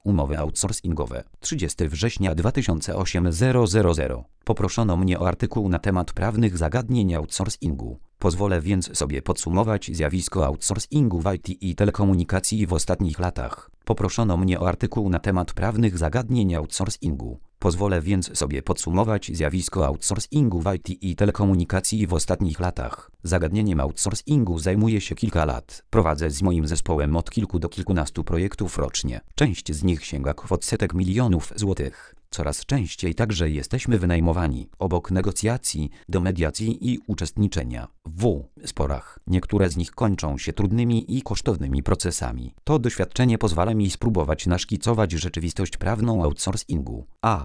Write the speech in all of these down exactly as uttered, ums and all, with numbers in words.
Umowy outsourcingowe. trzydziestego września dwa tysiące osiemnastego. Poproszono mnie o artykuł na temat prawnych zagadnień outsourcingu. Pozwolę więc sobie podsumować zjawisko outsourcingu w I T i telekomunikacji w ostatnich latach. Poproszono mnie o artykuł na temat prawnych zagadnień outsourcingu. Pozwolę więc sobie podsumować zjawisko outsourcingu w I T i telekomunikacji w ostatnich latach. Zagadnieniem outsourcingu zajmuję się kilka lat. Prowadzę z moim zespołem od kilku do kilkunastu projektów rocznie. Część z nich sięga kwot setek milionów złotych. Coraz częściej także jesteśmy wynajmowani, obok negocjacji, do mediacji i uczestniczenia w sporach. Niektóre z nich kończą się trudnymi i kosztownymi procesami. To doświadczenie pozwala mi spróbować naszkicować rzeczywistość prawną outsourcingu. A.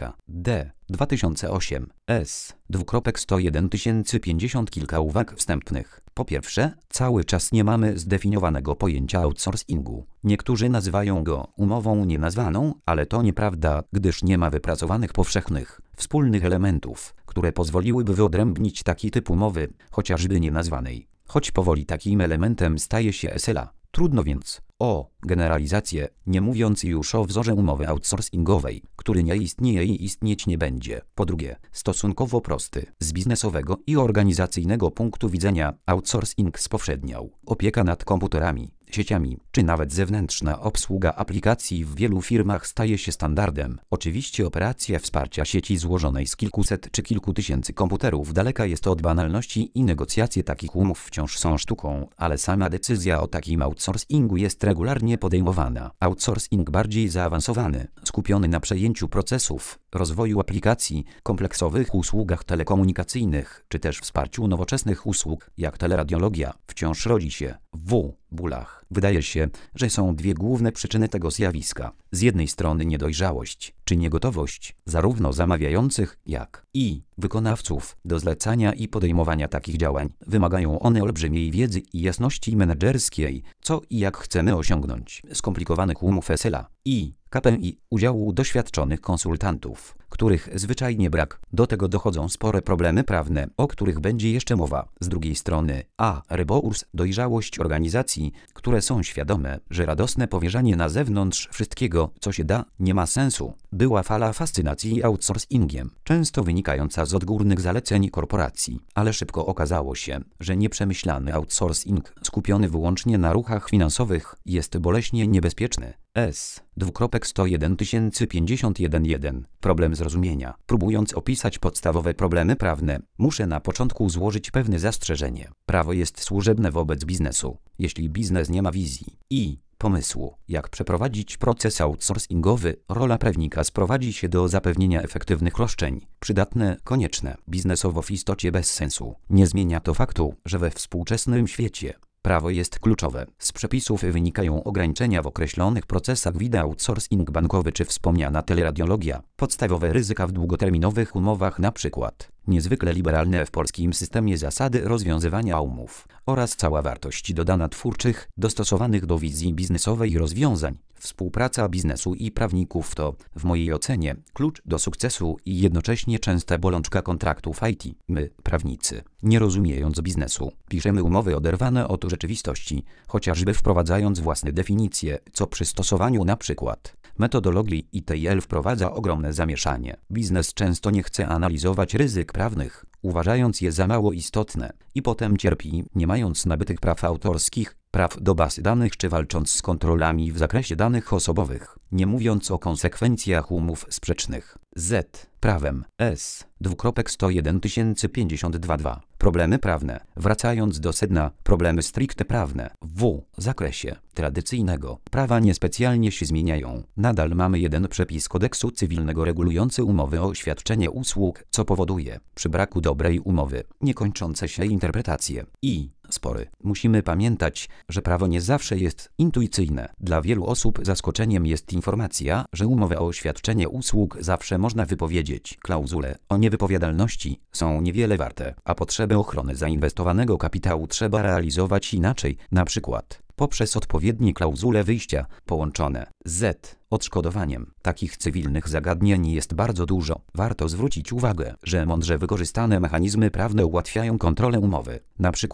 D. dwa tysiące osiem. S. sto jeden tysięcy pięćdziesiąt. Kilka uwag wstępnych. Po pierwsze, cały czas nie mamy zdefiniowanego pojęcia outsourcingu. Niektórzy nazywają go umową nienazwaną, ale to nieprawda, gdyż nie ma wypracowanych powszechnych, wspólnych elementów, które pozwoliłyby wyodrębnić taki typ umowy, chociażby nienazwanej. Choć powoli takim elementem staje się S L A. Trudno więc o generalizację, nie mówiąc już o wzorze umowy outsourcingowej, który nie istnieje i istnieć nie będzie. Po drugie, stosunkowo prosty, z biznesowego i organizacyjnego punktu widzenia outsourcing spowszedniał. Opieka nad komputerami, sieciami, czy nawet zewnętrzna obsługa aplikacji w wielu firmach staje się standardem. Oczywiście operacja wsparcia sieci złożonej z kilkuset czy kilku tysięcy komputerów daleka jest od banalności i negocjacje takich umów wciąż są sztuką, ale sama decyzja o takim outsourcingu jest regularnie podejmowana. Outsourcing bardziej zaawansowany, skupiony na przejęciu procesów, rozwoju aplikacji, kompleksowych usługach telekomunikacyjnych, czy też wsparciu nowoczesnych usług, jak teleradiologia, wciąż rodzi się w bólach. Wydaje się, że są dwie główne przyczyny tego zjawiska. Z jednej strony niedojrzałość, czy niegotowość, zarówno zamawiających, jak i wykonawców, do zlecania i podejmowania takich działań. Wymagają one olbrzymiej wiedzy i jasności menedżerskiej, co i jak chcemy osiągnąć. Skomplikowanych umów S L A i K P I, udziału doświadczonych konsultantów, których zwyczajnie brak. Do tego dochodzą spore problemy prawne, o których będzie jeszcze mowa. Z drugiej strony A. Rebours, dojrzałość organizacji, które są świadome, że radosne powierzanie na zewnątrz wszystkiego, co się da, nie ma sensu. Była fala fascynacji outsourcingiem, często wynikająca z odgórnych zaleceń korporacji, ale szybko okazało się, że nieprzemyślany outsourcing, skupiony wyłącznie na ruchach finansowych, jest boleśnie niebezpieczny. S. sto jeden tysięcy pięćdziesiąt jeden. Problem zrozumienia. Próbując opisać podstawowe problemy prawne, muszę na początku złożyć pewne zastrzeżenie. Prawo jest służebne wobec biznesu. Jeśli biznes nie ma wizji i pomysłu, jak przeprowadzić proces outsourcingowy, rola prawnika sprowadzi się do zapewnienia efektywnych roszczeń, przydatne, konieczne, biznesowo w istocie bez sensu. Nie zmienia to faktu, że we współczesnym świecie prawo jest kluczowe. Z przepisów wynikają ograniczenia w określonych procesach, wideo outsourcing bankowy czy wspomniana teleradiologia, podstawowe ryzyka w długoterminowych umowach, np. niezwykle liberalne w polskim systemie zasady rozwiązywania umów oraz cała wartość dodana twórczych, dostosowanych do wizji biznesowej rozwiązań. Współpraca biznesu i prawników to, w mojej ocenie, klucz do sukcesu i jednocześnie częsta bolączka kontraktów I T. My, prawnicy, nie rozumiejąc biznesu, piszemy umowy oderwane od rzeczywistości, chociażby wprowadzając własne definicje, co przy stosowaniu np. metodologii I T L wprowadza ogromne zamieszanie. Biznes często nie chce analizować ryzyk prawnych, uważając je za mało istotne, i potem cierpi, nie mając nabytych praw autorskich, praw do bazy danych czy walcząc z kontrolami w zakresie danych osobowych, nie mówiąc o konsekwencjach umów sprzecznych. Z. Prawem. S. sto jeden tysięcy pięćdziesiąt dwa. Problemy prawne. Wracając do sedna, problemy stricte prawne w zakresie tradycyjnego prawa niespecjalnie się zmieniają. Nadal mamy jeden przepis kodeksu cywilnego regulujący umowy o świadczenie usług, co powoduje, przy braku dobrej umowy, niekończące się interpretacje i spory. Musimy pamiętać, że prawo nie zawsze jest intuicyjne. Dla wielu osób zaskoczeniem jest informacja, że umowę o świadczenie usług zawsze można wypowiedzieć. Klauzule o niewypowiadalności są niewiele warte, a potrzeby ochrony zainwestowanego kapitału trzeba realizować inaczej, na przykład poprzez odpowiednie klauzule wyjścia, połączone z odszkodowaniem. Takich cywilnych zagadnień jest bardzo dużo. Warto zwrócić uwagę, że mądrze wykorzystane mechanizmy prawne ułatwiają kontrolę umowy. Na przykład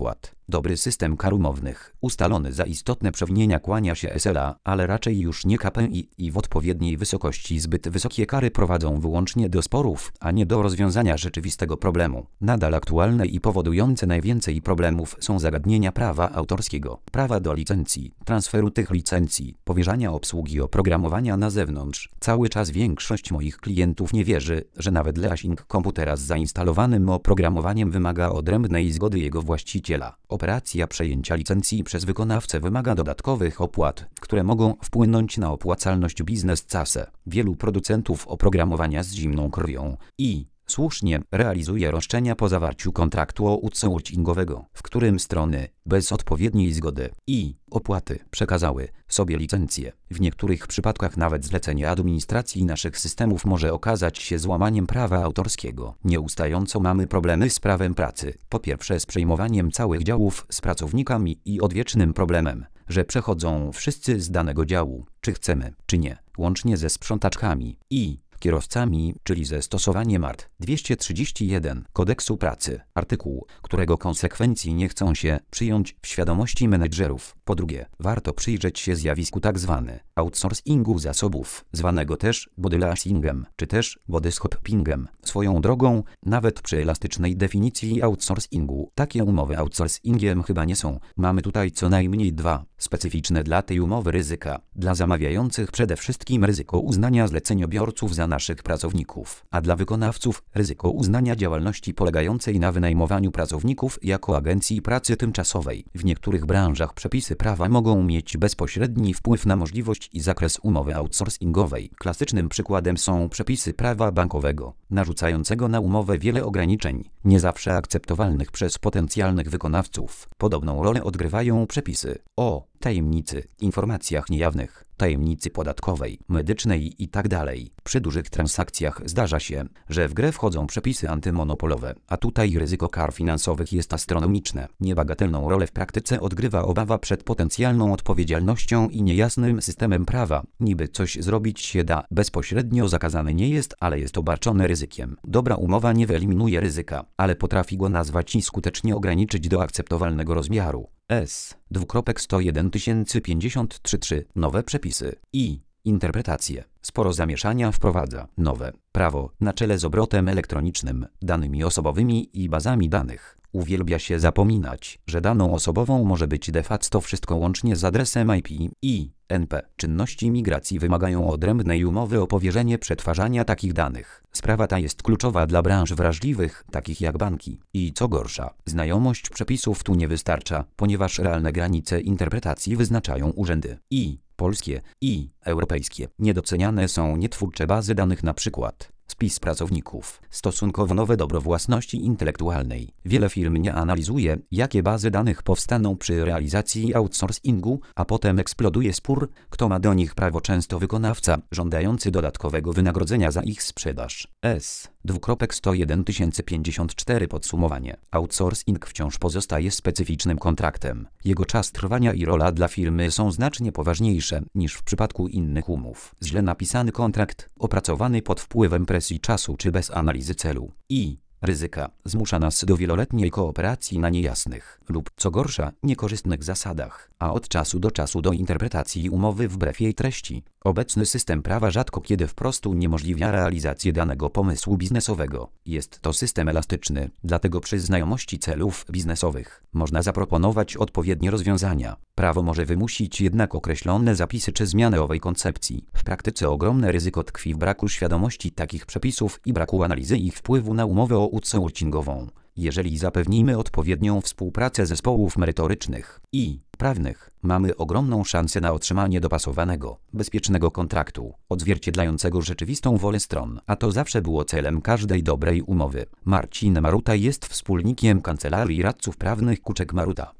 Dobry system kar umownych, ustalony za istotne przewinienia kłania się S L A, ale raczej już nie K P I i w odpowiedniej wysokości. Zbyt wysokie kary prowadzą wyłącznie do sporów, a nie do rozwiązania rzeczywistego problemu. Nadal aktualne i powodujące najwięcej problemów są zagadnienia prawa autorskiego, prawa do licencji, transferu tych licencji, powierzania obsługi oprogramowania na zewnątrz. Cały czas większość moich klientów nie wierzy, że nawet leasing komputera z zainstalowanym oprogramowaniem wymaga odrębnej zgody jego właściciela. Operacja przejęcia licencji przez wykonawcę wymaga dodatkowych opłat, które mogą wpłynąć na opłacalność biznes case. Wielu producentów oprogramowania z zimną krwią i słusznie realizuje roszczenia po zawarciu kontraktu outsourcingowego, w którym strony, bez odpowiedniej zgody i opłaty, przekazały sobie licencje. W niektórych przypadkach nawet zlecenie administracji naszych systemów może okazać się złamaniem prawa autorskiego. Nieustająco mamy problemy z prawem pracy. Po pierwsze z przejmowaniem całych działów z pracownikami i odwiecznym problemem, że przechodzą wszyscy z danego działu, czy chcemy, czy nie, łącznie ze sprzątaczkami i kierowcami, czyli ze stosowaniem art. dwieście trzydzieści jeden Kodeksu Pracy, artykuł, którego konsekwencji nie chcą się przyjąć w świadomości menedżerów. Po drugie, warto przyjrzeć się zjawisku tzw. outsourcingu zasobów, zwanego też bodyleasingiem, czy też bodyshoppingiem. Swoją drogą, nawet przy elastycznej definicji outsourcingu, takie umowy outsourcingiem chyba nie są. Mamy tutaj co najmniej dwa specyficzne dla tej umowy ryzyka. Dla zamawiających przede wszystkim ryzyko uznania zleceniobiorców za naszych pracowników, a dla wykonawców ryzyko uznania działalności polegającej na wynajmowaniu pracowników jako agencji pracy tymczasowej. W niektórych branżach przepisy prawa mogą mieć bezpośredni wpływ na możliwość i zakres umowy outsourcingowej. Klasycznym przykładem są przepisy prawa bankowego, narzucającego na umowę wiele ograniczeń, nie zawsze akceptowalnych przez potencjalnych wykonawców. Podobną rolę odgrywają przepisy o tajemnicy, informacjach niejawnych, tajemnicy podatkowej, medycznej itd. Przy dużych transakcjach zdarza się, że w grę wchodzą przepisy antymonopolowe, a tutaj ryzyko kar finansowych jest astronomiczne. Niebagatelną rolę w praktyce odgrywa obawa przed potencjalną odpowiedzialnością i niejasnym systemem prawa. Niby coś zrobić się da, bezpośrednio zakazane nie jest, ale jest obarczone ryzykiem. Dobra umowa nie wyeliminuje ryzyka, ale potrafi go nazwać i skutecznie ograniczyć do akceptowalnego rozmiaru. S. sto jeden tysięcy pięćdziesiąt trzy trzy Nowe przepisy i interpretacje. Sporo zamieszania wprowadza nowe prawo na czele z obrotem elektronicznym, danymi osobowymi i bazami danych. Uwielbia się zapominać, że daną osobową może być de facto wszystko łącznie z adresem I P i N P. Czynności migracji wymagają odrębnej umowy o powierzenie przetwarzania takich danych. Sprawa ta jest kluczowa dla branż wrażliwych, takich jak banki. I co gorsza, znajomość przepisów tu nie wystarcza, ponieważ realne granice interpretacji wyznaczają urzędy i polskie i europejskie. Niedoceniane są nietwórcze bazy danych, na przykład spis pracowników, stosunkowo nowe dobro własności intelektualnej. Wiele firm nie analizuje, jakie bazy danych powstaną przy realizacji outsourcingu, a potem eksploduje spór, kto ma do nich prawo, często wykonawca, żądający dodatkowego wynagrodzenia za ich sprzedaż. S. sto jeden tysięcy pięćdziesiąt cztery Podsumowanie. Outsourcing wciąż pozostaje specyficznym kontraktem. Jego czas trwania i rola dla firmy są znacznie poważniejsze niż w przypadku innych umów. Źle napisany kontrakt, opracowany pod wpływem presji czasu czy bez analizy celu i ryzyka, zmusza nas do wieloletniej kooperacji na niejasnych lub, co gorsza, niekorzystnych zasadach, a od czasu do czasu do interpretacji umowy wbrew jej treści. Obecny system prawa rzadko kiedy wprost uniemożliwia realizację danego pomysłu biznesowego. Jest to system elastyczny, dlatego przy znajomości celów biznesowych można zaproponować odpowiednie rozwiązania. Prawo może wymusić jednak określone zapisy czy zmianę owej koncepcji. W praktyce ogromne ryzyko tkwi w braku świadomości takich przepisów i braku analizy ich wpływu na umowę outsourcingową. Jeżeli zapewnimy odpowiednią współpracę zespołów merytorycznych i prawnych, mamy ogromną szansę na otrzymanie dopasowanego, bezpiecznego kontraktu, odzwierciedlającego rzeczywistą wolę stron, a to zawsze było celem każdej dobrej umowy. Marcin Maruta jest wspólnikiem Kancelarii Radców Prawnych Kuczek Maruta.